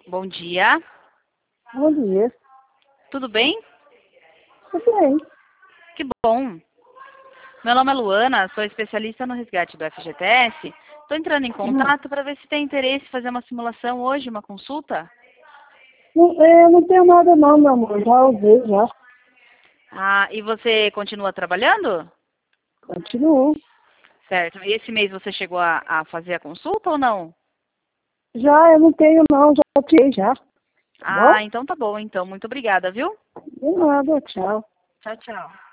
Bom dia. Bom dia. Tudo bem? Tudo bem. Que bom. Meu nome é Luana, sou especialista no resgate do FGTS. Estou entrando em contato para ver se tem interesse em fazer uma simulação hoje, uma consulta. Não tenho nada não, meu amor. Já usei, já. Ah, e você continua trabalhando? Continuo. Certo. E esse mês você chegou a fazer a consulta ou não? Já, eu não tenho não. Já tirei, já. Tá bom? Ah, então tá bom, então. Muito obrigada, viu? De nada, tchau. Tchau, tchau.